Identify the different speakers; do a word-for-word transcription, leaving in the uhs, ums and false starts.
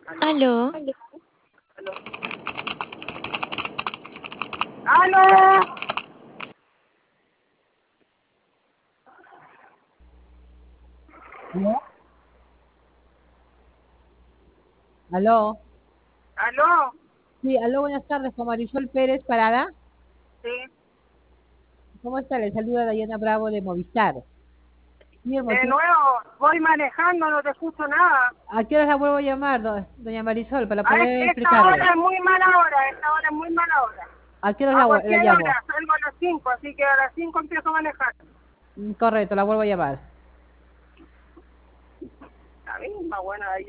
Speaker 1: Aló,
Speaker 2: ¡Aló!
Speaker 3: ¿Aló? ¿Aló?
Speaker 2: ¿Aló?
Speaker 3: Sí, aló, buenas tardes, con Marisol Pérez Parada.
Speaker 2: Sí.
Speaker 3: ¿Cómo está? Le saluda Dayana Bravo de Movistar. Sí, el
Speaker 2: De
Speaker 3: motivo-
Speaker 2: nuevo, voy manejando, no te escucho nada.
Speaker 3: ¿A qué hora la vuelvo a llamar, do- doña Marisol, para
Speaker 2: A es-
Speaker 3: poder
Speaker 2: esta
Speaker 3: explicarle?
Speaker 2: hora es muy mala hora, esta hora es muy mala hora.
Speaker 3: ¿A qué hora
Speaker 2: A
Speaker 3: la, vu- la
Speaker 2: cualquier
Speaker 3: llamo?
Speaker 2: hora, salgo a las cinco, así que a las cinco empiezo a manejar.
Speaker 3: Mm, Correcto, la vuelvo a llamar.
Speaker 2: La misma, buena,